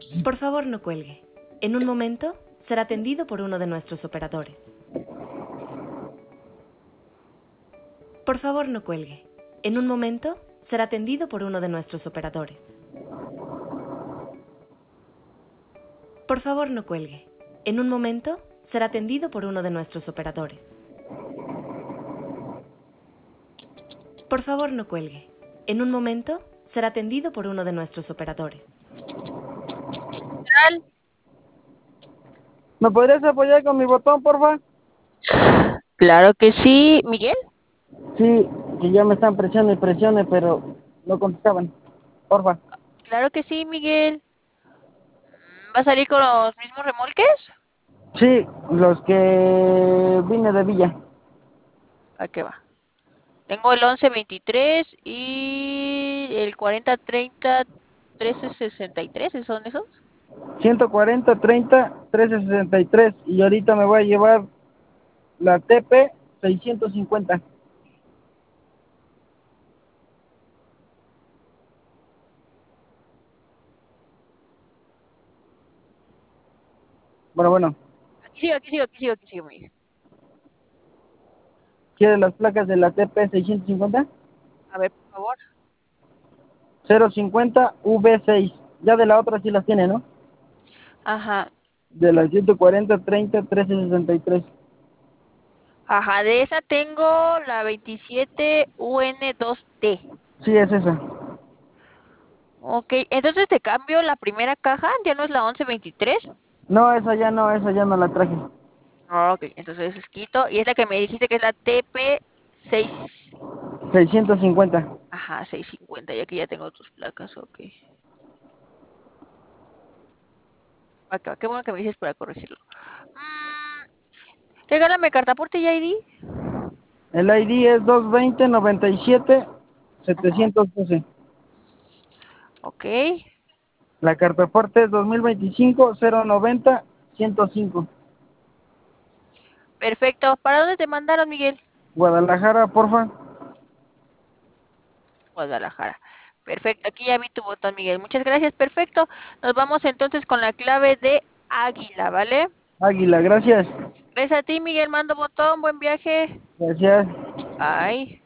Por favor, no cuelgue. En un momento será atendido por uno de nuestros operadores. Por favor, no cuelgue. En un momento será atendido por uno de nuestros operadores. Por favor, no cuelgue. En un momento será atendido por uno de nuestros operadores. Por favor, no cuelgue. En un momento será atendido por uno de nuestros operadores. Central. ¿Me podrías apoyar con mi botón, porfa? Claro que sí. ¿Miguel? Sí, que ya me están presionando y presione, pero no contestaban. Porfa. Claro que sí, Miguel. ¿Va a salir con los mismos remolques? Sí, los que vine de Villa. ¿A qué va? Tengo el 1123 y el 4030 1363, ¿son esos? 140, 30, 1363. Y ahorita me voy a llevar la TP 650. Bueno. Aquí sigo, Miguel. ¿Quiere las placas de la TP 650? A ver, por favor. 050 V6. Ya de la otra sí las tiene, ¿no? Ajá. De la 140, 30, 1363. Ajá, de esa tengo la 27UN2T. Sí, es esa. Ok, entonces te cambio la primera caja, ya no es la 1123. No, esa ya no la traje. Ok, entonces es quito. Y es la que me dijiste que es la TP6. 650. Ajá, 650, ya que ya tengo tus placas, ok. Acá, qué bueno que me dices para corregirlo. Mm, regálame cartaporte y ID. El ID es 220 97 Ajá, 712. ok, La carta fuerte es 2025 090 105. perfecto. ¿Para dónde te mandaron, Miguel? Guadalajara, porfa. Guadalajara. Perfecto, aquí ya vi tu botón, Miguel. Muchas gracias, perfecto. Nos vamos entonces con la clave de Águila, ¿vale? Águila, gracias. Gracias a ti, Miguel. Mando botón. Buen viaje. Gracias. Bye.